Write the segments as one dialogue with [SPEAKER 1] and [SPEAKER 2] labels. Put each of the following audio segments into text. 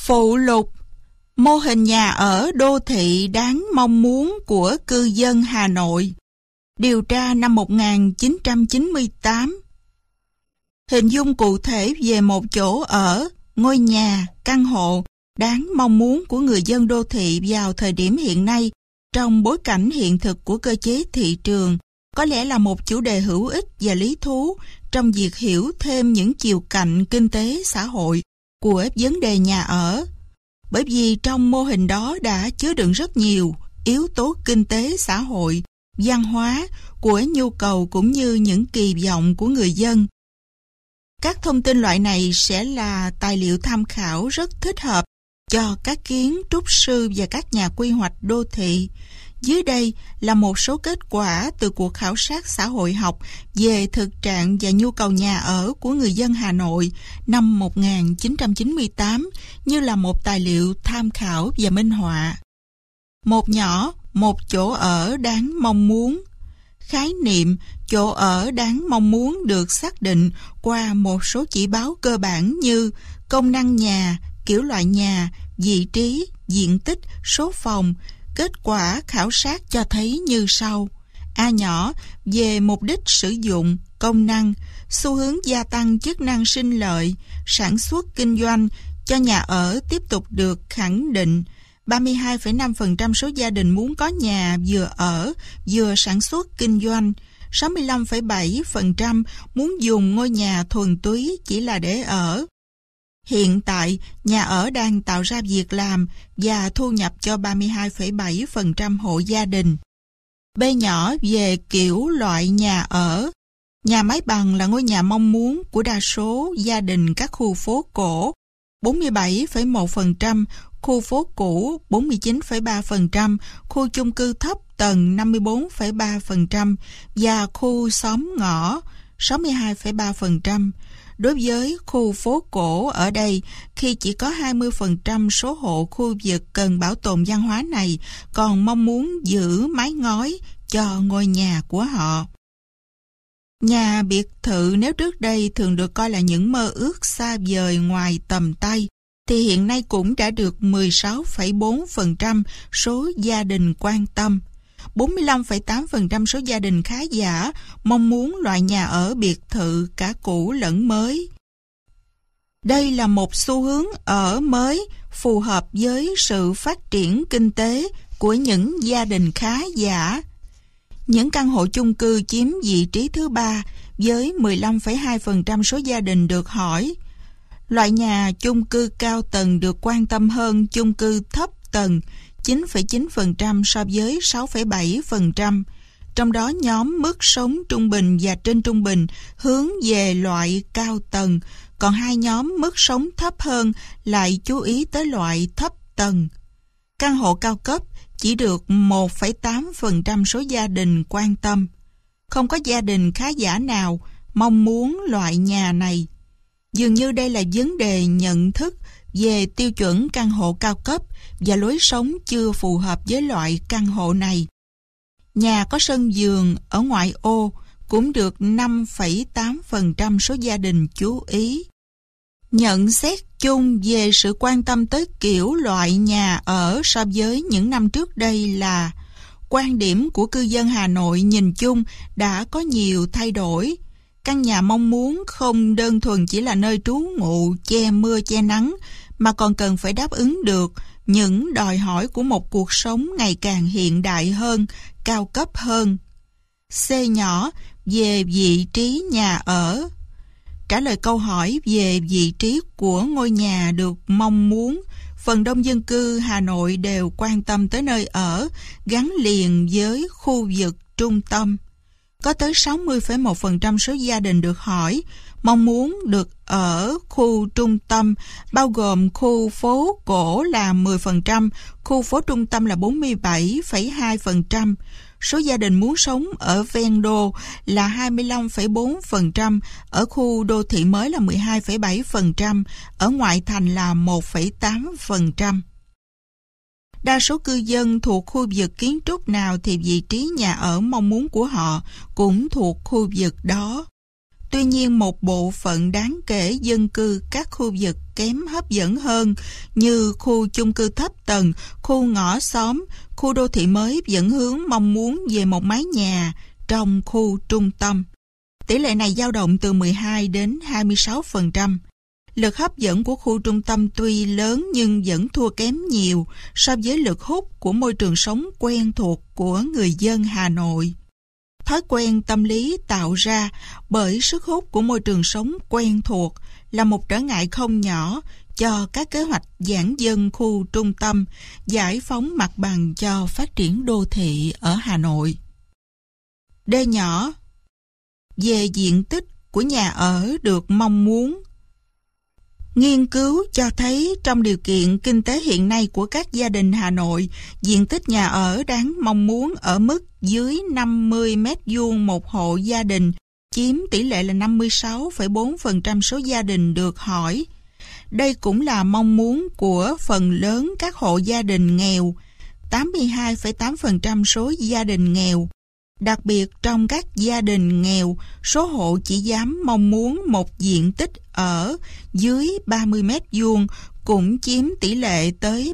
[SPEAKER 1] Phụ lục: mô hình nhà ở đô thị đáng mong muốn của cư dân Hà Nội. Điều tra năm 1998. Hình dung cụ thể về một chỗ ở, ngôi nhà, căn hộ đáng mong muốn của người dân đô thị vào thời điểm hiện nay trong bối cảnh hiện thực của cơ chế thị trường có lẽ là một chủ đề hữu ích và lý thú trong việc hiểu thêm những chiều cạnh kinh tế xã hội của vấn đề nhà ở. Bởi vì trong mô hình đó đã chứa đựng rất nhiều yếu tố kinh tế xã hội, văn hóa của nhu cầu cũng như những kỳ vọng của người dân. Các thông tin loại này sẽ là tài liệu tham khảo rất thích hợp cho các kiến trúc sư và các nhà quy hoạch đô thị. Dưới đây là một số kết quả từ cuộc khảo sát xã hội học về thực trạng và nhu cầu nhà ở của người dân Hà Nội năm 1998 như là một tài liệu tham khảo và minh họa. Một nhỏ, một chỗ ở đáng mong muốn. Khái niệm chỗ ở đáng mong muốn được xác định qua một số chỉ báo cơ bản như công năng nhà, kiểu loại nhà, vị trí, diện tích, số phòng. Kết quả khảo sát cho thấy như sau. A nhỏ, về mục đích sử dụng, công năng, xu hướng gia tăng chức năng sinh lợi, sản xuất kinh doanh cho nhà ở tiếp tục được khẳng định. 32,5% số gia đình muốn có nhà vừa ở, vừa sản xuất kinh doanh. 65,7% muốn dùng ngôi nhà thuần túy chỉ là để ở. Hiện tại, nhà ở đang tạo ra việc làm và thu nhập cho 32,7% hộ gia đình. B nhỏ, về kiểu loại nhà ở. Nhà mái bằng là ngôi nhà mong muốn của đa số gia đình các khu phố cổ, 47,1%, khu phố cũ 49,3%, khu chung cư thấp tầng 54,3% và khu xóm ngõ 62,3%. Đối với khu phố cổ ở đây, khi chỉ có 20% số hộ khu vực cần bảo tồn văn hóa này còn mong muốn giữ mái ngói cho ngôi nhà của họ. Nhà biệt thự nếu trước đây thường được coi là những mơ ước xa vời ngoài tầm tay, thì hiện nay cũng đã được 16,4% số gia đình quan tâm. 45,8% số gia đình khá giả mong muốn loại nhà ở biệt thự cả cũ lẫn mới. Đây là một xu hướng ở mới phù hợp với sự phát triển kinh tế của những gia đình khá giả. Những căn hộ chung cư chiếm vị trí thứ 3 với 15,2% số gia đình được hỏi. Loại nhà chung cư cao tầng được quan tâm hơn chung cư thấp tầng 9,9% so với 6,7%. Trong đó nhóm mức sống trung bình và trên trung bình hướng về loại cao tầng, còn hai nhóm mức sống thấp hơn lại chú ý tới loại thấp tầng. Căn hộ cao cấp chỉ được 1,8% số gia đình quan tâm. Không có gia đình khá giả nào mong muốn loại nhà này. Dường như đây là vấn đề nhận thức về tiêu chuẩn căn hộ cao cấp và lối sống chưa phù hợp với loại căn hộ này. Nhà có sân vườn ở ngoại ô cũng được 5,8% số gia đình chú ý. Nhận xét chung về sự quan tâm tới kiểu loại nhà ở so với những năm trước đây là quan điểm của cư dân Hà Nội nhìn chung đã có nhiều thay đổi. Căn nhà mong muốn không đơn thuần chỉ là nơi trú ngụ che mưa che nắng, mà còn cần phải đáp ứng được những đòi hỏi của một cuộc sống ngày càng hiện đại hơn, cao cấp hơn. C nhỏ, về vị trí nhà ở. Trả lời câu hỏi về vị trí của ngôi nhà được mong muốn, phần đông dân cư Hà Nội đều quan tâm tới nơi ở gắn liền với khu vực trung tâm. Có tới 60,1% số gia đình được hỏi mong muốn được ở khu trung tâm, bao gồm khu phố cổ là 10%, khu phố trung tâm là 47,2%. Số gia đình muốn sống ở ven đô là 25,4%, ở khu đô thị mới là 12,7%, ở ngoại thành là 1,8%. Đa số cư dân thuộc khu vực kiến trúc nào thì vị trí nhà ở mong muốn của họ cũng thuộc khu vực đó. Tuy nhiên, một bộ phận đáng kể dân cư các khu vực kém hấp dẫn hơn như khu chung cư thấp tầng, khu ngõ xóm, khu đô thị mới vẫn hướng mong muốn về một mái nhà trong khu trung tâm. Tỷ lệ này dao động từ 12 đến 26%. Lực hấp dẫn của khu trung tâm tuy lớn nhưng vẫn thua kém nhiều so với lực hút của môi trường sống quen thuộc của người dân Hà Nội. Thói quen tâm lý tạo ra bởi sức hút của môi trường sống quen thuộc là một trở ngại không nhỏ cho các kế hoạch giãn dân khu trung tâm, giải phóng mặt bằng cho phát triển đô thị ở Hà Nội. D nhỏ. Về diện tích của nhà ở được mong muốn. Nghiên cứu cho thấy trong điều kiện kinh tế hiện nay của các gia đình Hà Nội, diện tích nhà ở đáng mong muốn ở mức dưới 50 m² một hộ gia đình, chiếm tỷ lệ là 56,4% số gia đình được hỏi. Đây cũng là mong muốn của phần lớn các hộ gia đình nghèo, 82,8% số gia đình nghèo. Đặc biệt trong các gia đình nghèo, số hộ chỉ dám mong muốn một diện tích ở dưới 30 m² cũng chiếm tỷ lệ tới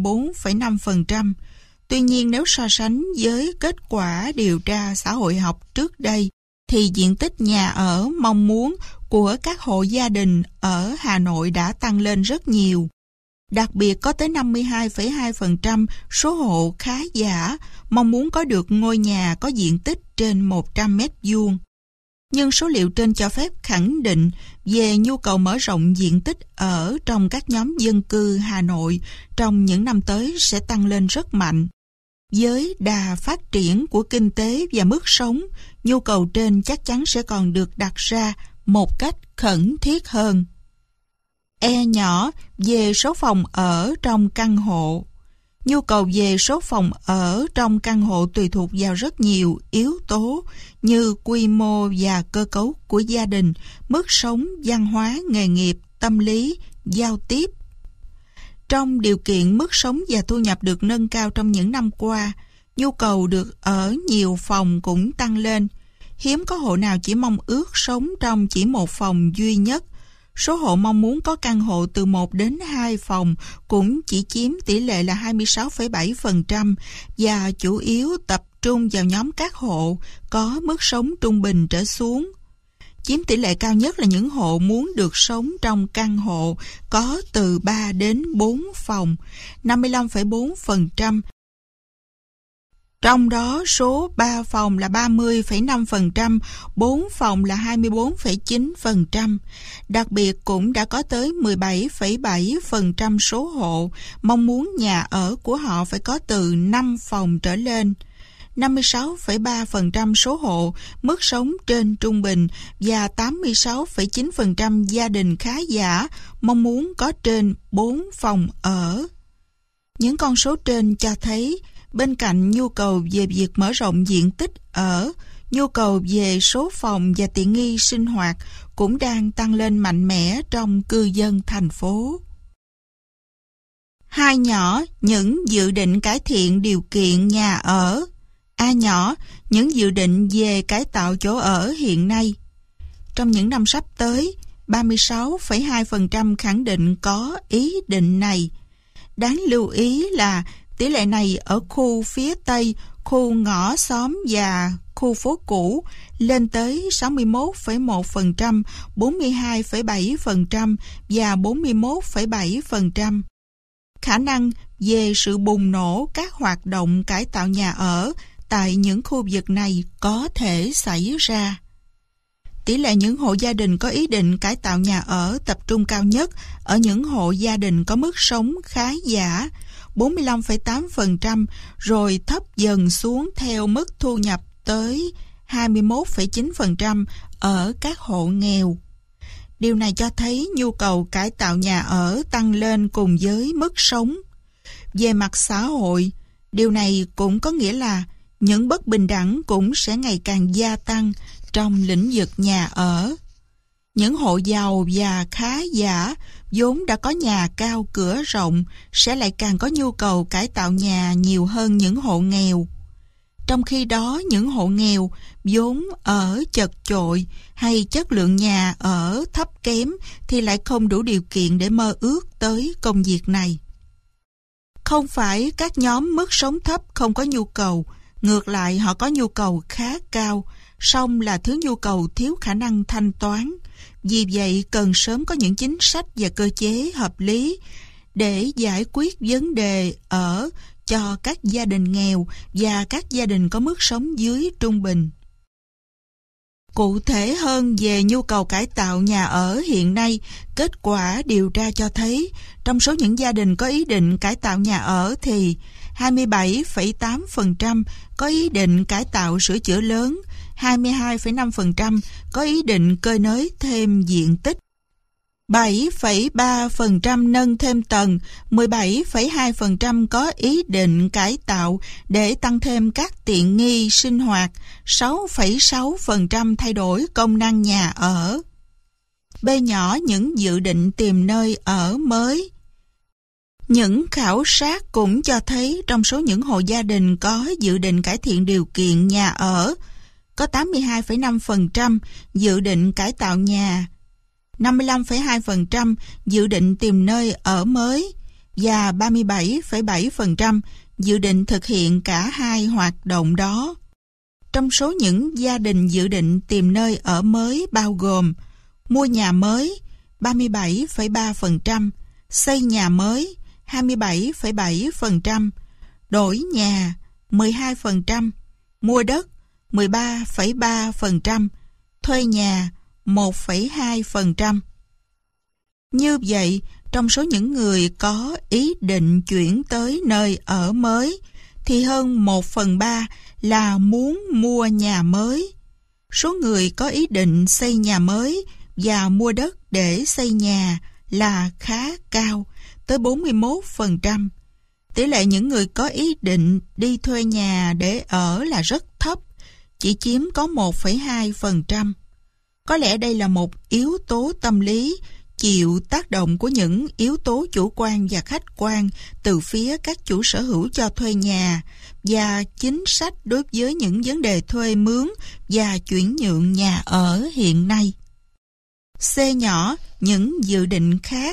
[SPEAKER 1] 34,5%. Tuy nhiên, nếu so sánh với kết quả điều tra xã hội học trước đây, thì diện tích nhà ở mong muốn của các hộ gia đình ở Hà Nội đã tăng lên rất nhiều. Đặc biệt có tới 52,2% số hộ khá giả mong muốn có được ngôi nhà có diện tích trên 100 m². Nhưng số liệu trên cho phép khẳng định về nhu cầu mở rộng diện tích ở trong các nhóm dân cư Hà Nội trong những năm tới sẽ tăng lên rất mạnh. Với đà phát triển của kinh tế và mức sống, nhu cầu trên chắc chắn sẽ còn được đặt ra một cách khẩn thiết hơn. E nhỏ. Về số phòng ở trong căn hộ. Nhu cầu về số phòng ở trong căn hộ tùy thuộc vào rất nhiều yếu tố như quy mô và cơ cấu của gia đình, mức sống, văn hóa, nghề nghiệp, tâm lý, giao tiếp. Trong điều kiện mức sống và thu nhập được nâng cao trong những năm qua, nhu cầu được ở nhiều phòng cũng tăng lên. Hiếm có hộ nào chỉ mong ước sống trong chỉ một phòng duy nhất. Số hộ mong muốn có căn hộ từ 1 đến 2 phòng cũng chỉ chiếm tỷ lệ là 26,7% và chủ yếu tập trung vào nhóm các hộ có mức sống trung bình trở xuống. Chiếm tỷ lệ cao nhất là những hộ muốn được sống trong căn hộ có từ 3 đến 4 phòng, 55,4%. Trong đó số 3 phòng là 30,5%, 4 phòng là 24,9%. Đặc biệt cũng đã có tới 17,7% số hộ mong muốn nhà ở của họ phải có từ 5 phòng trở lên. 56,3% số hộ mức sống trên trung bình và 86,9% gia đình khá giả mong muốn có trên 4 phòng ở. Những con số trên cho thấy bên cạnh nhu cầu về việc mở rộng diện tích ở, nhu cầu về số phòng và tiện nghi sinh hoạt cũng đang tăng lên mạnh mẽ trong cư dân thành phố. 2 nhỏ. Những dự định cải thiện điều kiện nhà ở. A nhỏ. Những dự định về cải tạo chỗ ở hiện nay. Trong những năm sắp tới, 36,2% khẳng định có ý định này. Đáng lưu ý là tỷ lệ này ở khu phía Tây, khu ngõ xóm và khu phố cũ lên tới 61,1%, 42,7% và 41,7%. Khả năng về sự bùng nổ các hoạt động cải tạo nhà ở tại những khu vực này có thể xảy ra. Tỷ lệ những hộ gia đình có ý định cải tạo nhà ở tập trung cao nhất ở những hộ gia đình có mức sống khá giả, 45,8%, rồi thấp dần xuống theo mức thu nhập tới 21,9% ở các hộ nghèo. Điều này cho thấy nhu cầu cải tạo nhà ở tăng lên cùng với mức sống. Về mặt xã hội, điều này cũng có nghĩa là những bất bình đẳng cũng sẽ ngày càng gia tăng trong lĩnh vực nhà ở. Những hộ giàu và khá giả vốn đã có nhà cao cửa rộng sẽ lại càng có nhu cầu cải tạo nhà nhiều hơn những hộ nghèo. Trong khi đó, những hộ nghèo vốn ở chật chội hay chất lượng nhà ở thấp kém thì lại không đủ điều kiện để mơ ước tới công việc này. Không phải các nhóm mức sống thấp không có nhu cầu, ngược lại họ có nhu cầu khá cao, song là thứ nhu cầu thiếu khả năng thanh toán. Vì vậy, cần sớm có những chính sách và cơ chế hợp lý để giải quyết vấn đề ở cho các gia đình nghèo và các gia đình có mức sống dưới trung bình. Cụ thể hơn về nhu cầu cải tạo nhà ở hiện nay, kết quả điều tra cho thấy trong số những gia đình có ý định cải tạo nhà ở thì 27,8% có ý định cải tạo sửa chữa lớn, 22,5% có ý định cơi nới thêm diện tích, 7,3% nâng thêm tầng, 17,2% có ý định cải tạo để tăng thêm các tiện nghi sinh hoạt, 6,6% thay đổi công năng nhà ở. B nhỏ những dự định tìm nơi ở mới. Những khảo sát cũng cho thấy trong số những hộ gia đình có dự định cải thiện điều kiện nhà ở, có 82,5% dự định cải tạo nhà, 55,2% dự định tìm nơi ở mới và 37,7% dự định thực hiện cả hai hoạt động đó. Trong số những gia đình dự định tìm nơi ở mới bao gồm mua nhà mới 37,3%, xây nhà mới 27,7%, đổi nhà 12%, mua đất 13,3%, thuê nhà 1,2%. Như vậy, trong số những người có ý định chuyển tới nơi ở mới, thì hơn 1/3 là muốn mua nhà mới. Số người có ý định xây nhà mới và mua đất để xây nhà là khá cao, tới 41%. Tỷ lệ những người có ý định đi thuê nhà để ở là rất thấp, chỉ chiếm có 1,2%. Có lẽ đây là một yếu tố tâm lý chịu tác động của những yếu tố chủ quan và khách quan từ phía các chủ sở hữu cho thuê nhà và chính sách đối với những vấn đề thuê mướn và chuyển nhượng nhà ở hiện nay. C nhỏ những dự định khác.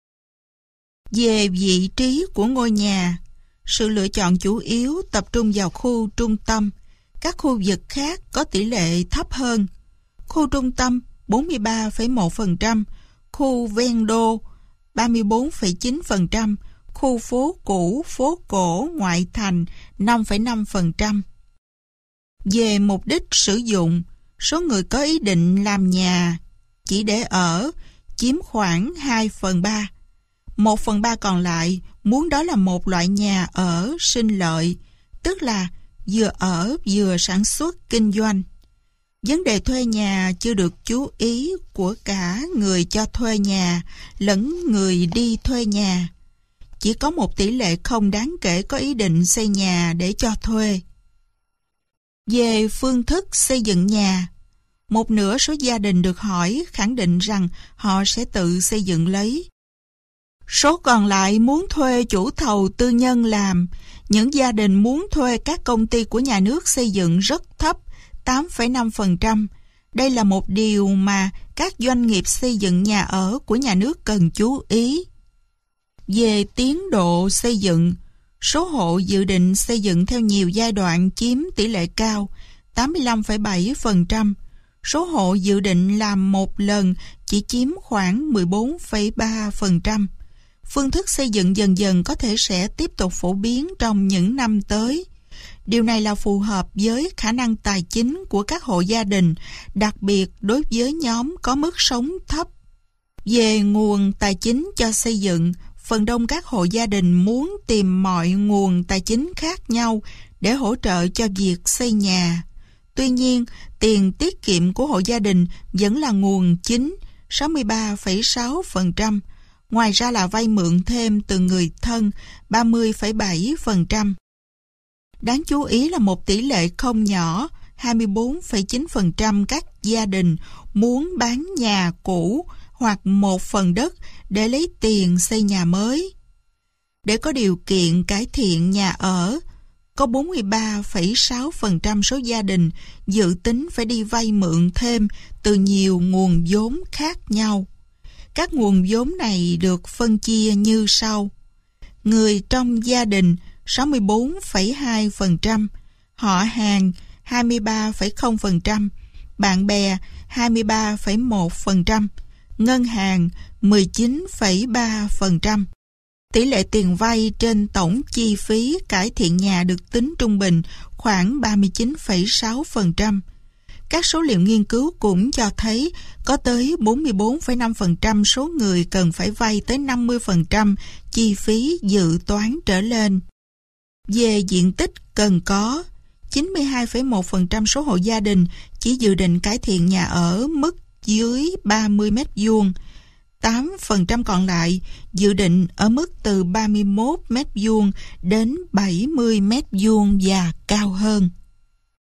[SPEAKER 1] Về vị trí của ngôi nhà, sự lựa chọn chủ yếu tập trung vào khu trung tâm. Các khu vực khác có tỷ lệ thấp hơn. Khu trung tâm 43,1%, khu ven đô 34,9%, khu phố cũ, phố cổ, ngoại thành 5,5%. Về mục đích sử dụng, số người có ý định làm nhà chỉ để ở chiếm khoảng 2/3. 1/3 còn lại muốn đó là một loại nhà ở sinh lợi, tức là vừa ở vừa sản xuất kinh doanh. Vấn đề thuê nhà chưa được chú ý của cả người cho thuê nhà lẫn người đi thuê nhà. Chỉ có một tỷ lệ không đáng kể có ý định xây nhà để cho thuê. Về phương thức xây dựng nhà, một nửa số gia đình được hỏi khẳng định rằng họ sẽ tự xây dựng lấy. Số còn lại muốn thuê chủ thầu tư nhân làm. Những gia đình muốn thuê các công ty của nhà nước xây dựng rất thấp, 8,5%. Đây là một điều mà các doanh nghiệp xây dựng nhà ở của nhà nước cần chú ý. Về tiến độ xây dựng, số hộ dự định xây dựng theo nhiều giai đoạn chiếm tỷ lệ cao, 85,7%. Số hộ dự định làm một lần chỉ chiếm khoảng 14,3%. Phương thức xây dựng dần dần có thể sẽ tiếp tục phổ biến trong những năm tới. Điều này là phù hợp với khả năng tài chính của các hộ gia đình, đặc biệt đối với nhóm có mức sống thấp. Về nguồn tài chính cho xây dựng, phần đông các hộ gia đình muốn tìm mọi nguồn tài chính khác nhau để hỗ trợ cho việc xây nhà. Tuy nhiên, tiền tiết kiệm của hộ gia đình vẫn là nguồn chính, 63,6%. Ngoài ra là vay mượn thêm từ người thân, 30,7%. Đáng chú ý là một tỷ lệ không nhỏ, 24,9% các gia đình muốn bán nhà cũ hoặc một phần đất để lấy tiền xây nhà mới. Để có điều kiện cải thiện nhà ở, có 43,6% số gia đình dự tính phải đi vay mượn thêm từ nhiều nguồn vốn khác nhau. Các nguồn vốn này được phân chia như sau. Người trong gia đình 64,2%, họ hàng 23,0%, bạn bè 23,1%, ngân hàng 19,3%. Tỷ lệ tiền vay trên tổng chi phí cải thiện nhà được tính trung bình khoảng 39,6%. Các số liệu nghiên cứu cũng cho thấy có tới 44,5% số người cần phải vay tới 50% chi phí dự toán trở lên. Về diện tích cần có, 92,1% số hộ gia đình chỉ dự định cải thiện nhà ở mức dưới 30 mét vuông. 8% còn lại dự định ở mức từ 31 mét vuông đến 70 mét vuông và cao hơn.